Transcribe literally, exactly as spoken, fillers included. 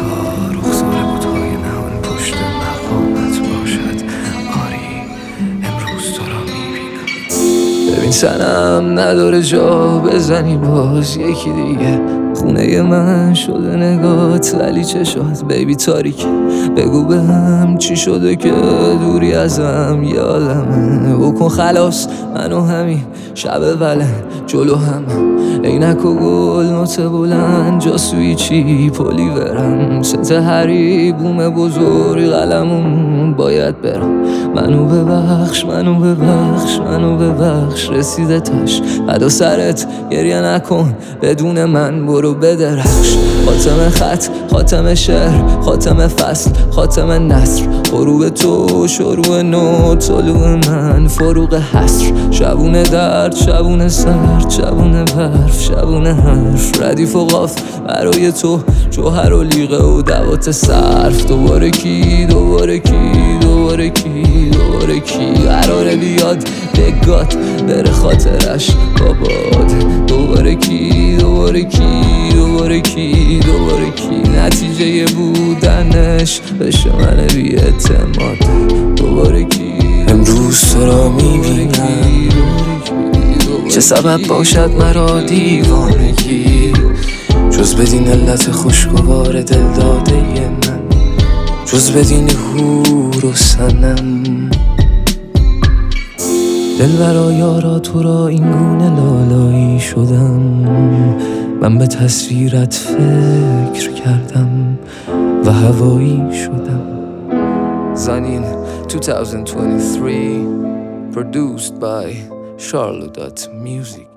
تا رخسار بت‌های نهان پشت مقامت باشد. آری امروز تو را میبینم. ببین سنم نداره جا بزنی باز یکی دیگه، خونه من شده نگات ولی چشات بیبی تاریکه. بگو بهم چی شده که دوری ازم یه عالمه. بکن خلاص منو همین شب وله جلو همه، عینک و گل نوت بلند جاسویی چی پلی برم. ست هری بوم بزرگ قلمون باید برم. منو ببخش منو ببخش منو ببخش رسیده تاش فدا سرت گریه نکن بدون من برو بدرخش. خاتم خط خاتم شعر خاتم فصل خاتم نصر، غروب تو شروع نو طلوع من فروغ حسر. شبونه درد شبونه سرد شبونه برف شبونه حرف، ردیف و قاف برای تو جوهر و لیقه و دوات صرف. دوباره کی دوباره کی دوباره کی دوباره کی قراره بیاد بگات بره خاطرش باباد. دوباره کی دوباره کی دوباره کی دوباره کی نتیجه بودنش بشه من بی اعتماد. دوباره کی امروز تو را میبینم، چه سبب باشد مرا دیوانگی جز بدین علت خوشگوار دل داده من، جز بدین هور و صنم. دل برا یارا تو را این گونه لالایی شدم، من به تصویرت فکر کردم و هوایی شدم. زنین twenty twenty-three produced by Charlotte Music.